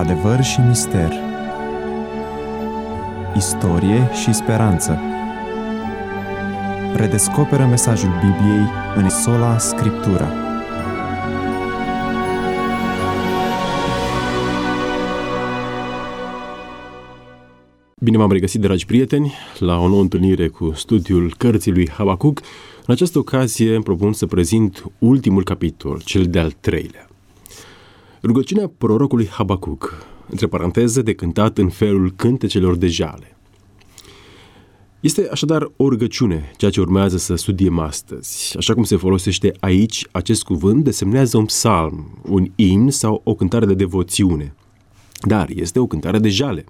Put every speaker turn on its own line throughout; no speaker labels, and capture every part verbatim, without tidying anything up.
Adevăr și mister, istorie și speranță. Redescoperă mesajul Bibliei în sola Scriptura.
Bine v-am regăsit, dragi prieteni, la o nouă întâlnire cu studiul cărții lui Habacuc. În această ocazie îmi propun să prezint ultimul capitol, cel de-al treilea. Rugăciunea prorocului Habacuc, între paranteze, de cântat în felul cântecelor de jale. Este așadar o rugăciune, ceea ce urmează să studiem astăzi. Așa cum se folosește aici, acest cuvânt desemnează un psalm, un imn sau o cântare de devoțiune. Dar este o cântare de jale.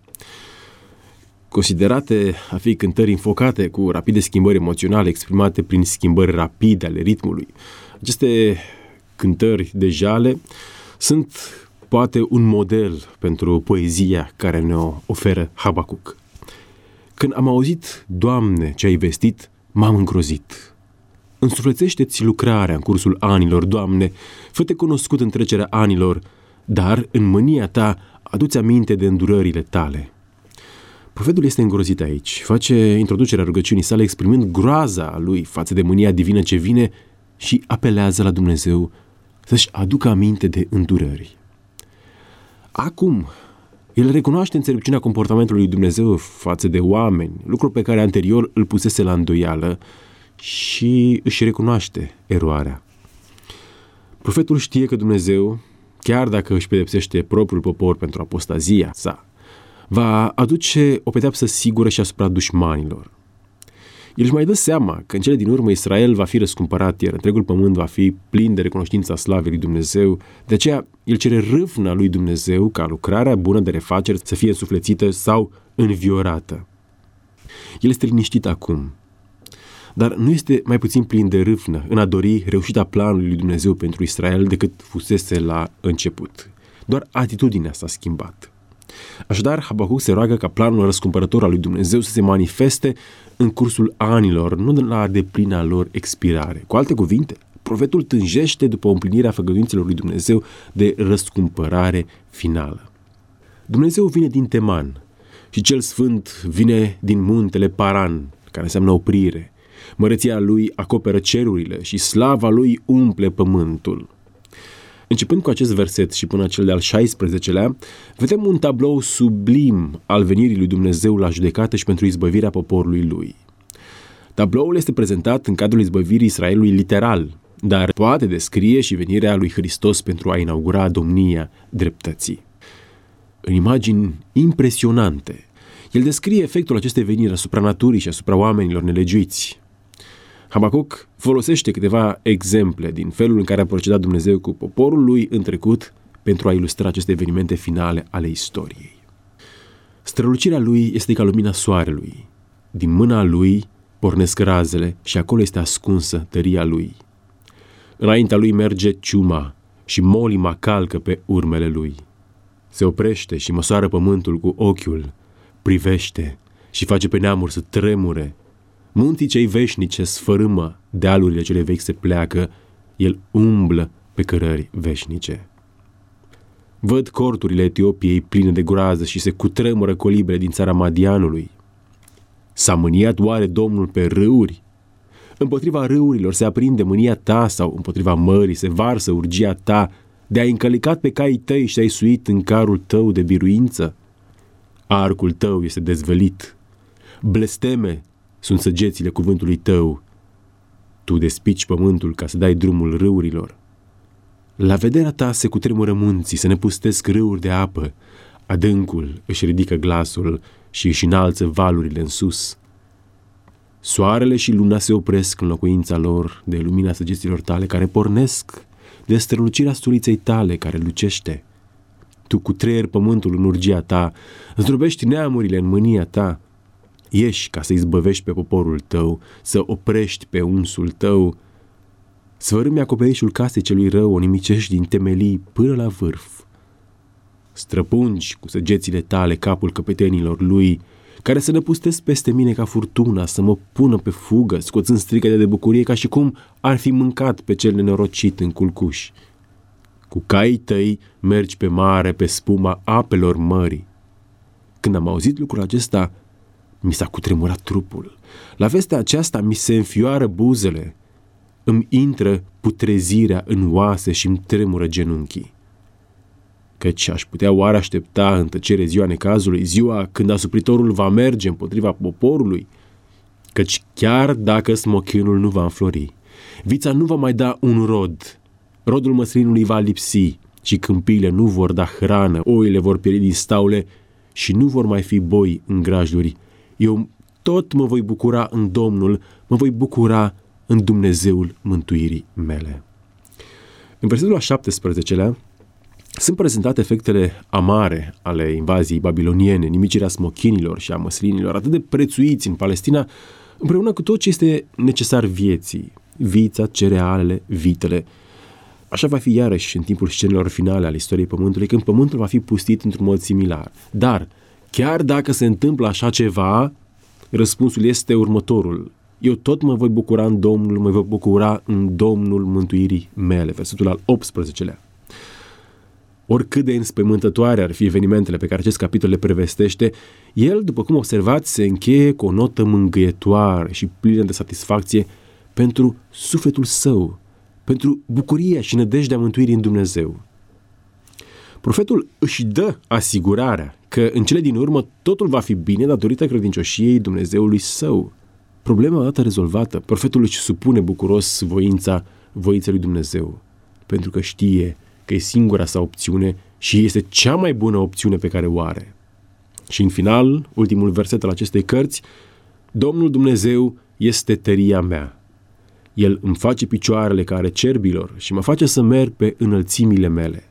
Considerate a fi cântări înfocate cu rapide schimbări emoționale exprimate prin schimbări rapide ale ritmului, aceste cântări de jale sunt poate un model pentru poezia care ne-o oferă Habacuc. Când am auzit, Doamne, ce ai vestit, m-am îngrozit. Însuflețește-ți lucrarea în cursul anilor, Doamne, fă-te cunoscut în trecerea anilor, dar în mânia ta adu-ți aminte de îndurările tale. Profetul este îngrozit aici, face introducerea rugăciunii sale exprimând groaza lui față de mânia divină ce vine și apelează la Dumnezeu să-și aducă aminte de îndurări. Acum, el recunoaște înțelepciunea comportamentului lui Dumnezeu față de oameni, lucru pe care anterior îl pusese la îndoială, și își recunoaște eroarea. Profetul știe că Dumnezeu, chiar dacă își pedepsește propriul popor pentru apostazia sa, va aduce o pedeapsă sigură și asupra dușmanilor. El își mai dă seama că în cele din urmă Israel va fi răscumpărat, iar întregul pământ va fi plin de recunoștința slavei lui Dumnezeu. De aceea, el cere râvna lui Dumnezeu ca lucrarea bună de refacere să fie însuflețită sau înviorată. El este liniștit acum, dar nu este mai puțin plin de râvnă în a dori reușita planului lui Dumnezeu pentru Israel decât fusese la început. Doar atitudinea s-a schimbat. Așadar, Habacuc se roagă ca planul răscumpărător al lui Dumnezeu să se manifeste în cursul anilor, nu la deplina lor expirare. Cu alte cuvinte, profetul tânjește după împlinirea făgăduințelor lui Dumnezeu de răscumpărare finală. Dumnezeu vine din Teman și cel sfânt vine din muntele Paran, care înseamnă oprire. Măreția lui acoperă cerurile și slava lui umple pământul. Începând cu acest verset și până cel de-al șaisprezecelea, vedem un tablou sublim al venirii lui Dumnezeu la judecată și pentru izbăvirea poporului lui. Tabloul este prezentat în cadrul izbăvirii Israelului literal, dar poate descrie și venirea lui Hristos pentru a inaugura domnia dreptății. În imagini impresionante, el descrie efectul acestei veniri asupra naturii și asupra oamenilor nelegiuiți. Habacuc folosește câteva exemple din felul în care a procedat Dumnezeu cu poporul lui în trecut pentru a ilustra aceste evenimente finale ale istoriei. Strălucirea lui este ca lumina soarelui. Din mâna lui pornesc razele și acolo este ascunsă tăria lui. Înaintea lui merge ciuma și molima calcă pe urmele lui. Se oprește și măsoară pământul cu ochiul, privește și face pe neamuri să tremure. Munții cei veșnice sfărâmă, dealurile cele vechi se pleacă, el umblă pe cărări veșnice. Văd corturile Etiopiei pline de groază și se cutremură colibrele din țara Madianului. S-a mâniat oare Domnul pe râuri? Împotriva râurilor se aprinde mânia ta sau împotriva mării se varsă urgia ta de a încălicat pe caii tăi și ai suit în carul tău de biruință? Arcul tău este dezvălit. Blesteme sunt săgețile cuvântului tău. Tu despici pământul ca să dai drumul râurilor. La vederea ta se cutremură munții, se nepustesc râuri de apă. Adâncul își ridică glasul și își înalță valurile în sus. Soarele și luna se opresc în locuința lor de lumina săgeților tale care pornesc, de strălucirea stoliței tale care lucește. Tu cutreieri pământul în urgia ta, zdrobești neamurile în mânia ta. Ieși ca să izbăvești pe poporul tău, să oprești pe unsul tău. Sfărâmi acoperișul casei celui rău, o nimicești din temelii până la vârf. Străpungi cu săgețile tale capul căpetenilor lui, care să năpustesc peste mine ca furtuna, să mă pună pe fugă, scoțând strigăte de bucurie ca și cum ar fi mâncat pe cel nenorocit în culcuș. Cu caii tăi mergi pe mare, pe spuma apelor mării. Când am auzit lucrul acesta, mi s-a cutremurat trupul. La vestea aceasta mi se înfioară buzele. Îmi intră putrezirea în oase și îmi tremură genunchii. Căci aș putea oare aștepta în tăcere ziua necazului, ziua când asupritorul va merge împotriva poporului? Căci chiar dacă smochinul nu va înflori, vița nu va mai da un rod, rodul măslinului va lipsi și câmpiile nu vor da hrană, oile vor pieri din staule și nu vor mai fi boi în grajduri. Eu tot mă voi bucura în Domnul, mă voi bucura în Dumnezeul mântuirii mele. În versetul al șaptesprezecelea sunt prezentate efectele amare ale invaziei babiloniene, nimicirea smochinilor și a măslinilor, atât de prețuiți în Palestina, împreună cu tot ce este necesar vieții, vița, cerealele, vitele. Așa va fi iarăși în timpul scenelor finale ale istoriei Pământului, când Pământul va fi pustit într-un mod similar. Dar, chiar dacă se întâmplă așa ceva, răspunsul este următorul. Eu tot mă voi bucura în Domnul, mă voi bucura în Domnul mântuirii mele. Versetul al optsprezecelea. Oricât de înspăimântătoare ar fi evenimentele pe care acest capitol le prevestește, el, după cum observați, se încheie cu o notă mângâietoare și plină de satisfacție pentru sufletul său, pentru bucuria și nădejdea mântuirii în Dumnezeu. Profetul își dă asigurarea că în cele din urmă totul va fi bine datorită credincioșiei Dumnezeului său. Problema odată rezolvată, profetul își supune bucuros voința voinței lui Dumnezeu, pentru că știe că e singura sa opțiune și este cea mai bună opțiune pe care o are. Și în final, ultimul verset al acestei cărți, Domnul Dumnezeu este tăria mea. El îmi face picioarele ca ale cerbilor și mă face să merg pe înălțimile mele,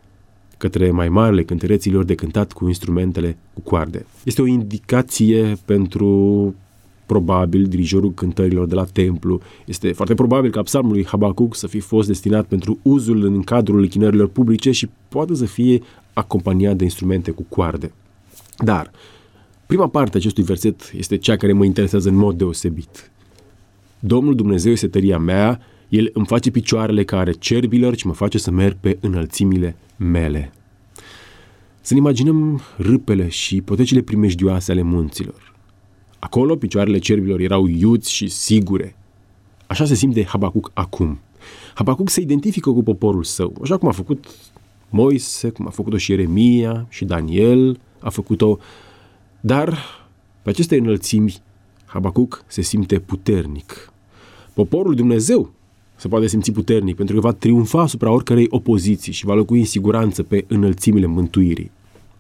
către mai marele cântăreților de cântat cu instrumentele cu coarde. Este o indicație pentru, probabil, dirijorul cântărilor de la templu. Este foarte probabil ca psalmul lui Habacuc să fi fost destinat pentru uzul în cadrul închinărilor publice și poate să fie acompaniat de instrumente cu coarde. Dar prima parte a acestui verset este cea care mă interesează în mod deosebit. Domnul Dumnezeu este tăria mea, El îmi face picioarele ca ale cerbilor și mă face să merg pe înălțimile mele. Să ne imaginăm râpele și potecile primejdioase ale munților. Acolo picioarele cerbilor erau iuți și sigure. Așa se simte Habacuc acum. Habacuc se identifică cu poporul său, așa cum a făcut Moise, cum a făcut-o și Ieremia și Daniel a făcut-o, dar pe aceste înălțimi Habacuc se simte puternic. Poporul Dumnezeu se poate simți puternic pentru că va triumfa asupra oricărei opoziții și va locui în siguranță pe înălțimile mântuirii.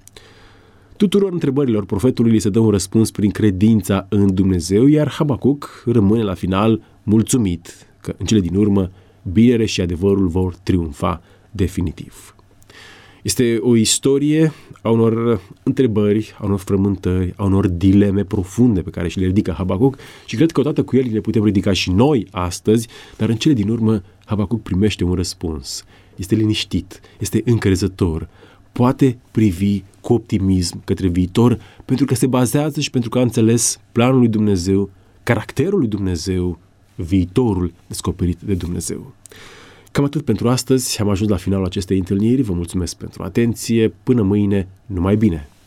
Tuturor întrebărilor profetului li se dă un răspuns prin credința în Dumnezeu, iar Habacuc rămâne la final mulțumit că în cele din urmă binele și adevărul vor triumfa definitiv. Este o istorie a unor întrebări, a unor frământări, a unor dileme profunde pe care și le ridică Habacuc și cred că odată cu el le putem ridica și noi astăzi, dar în cele din urmă Habacuc primește un răspuns. Este liniștit, este încrezător, poate privi cu optimism către viitor pentru că se bazează și pentru că a înțeles planul lui Dumnezeu, caracterul lui Dumnezeu, viitorul descoperit de Dumnezeu. Cam atât pentru astăzi, am ajuns la finalul acestei întâlniri, vă mulțumesc pentru atenție, până mâine, numai bine!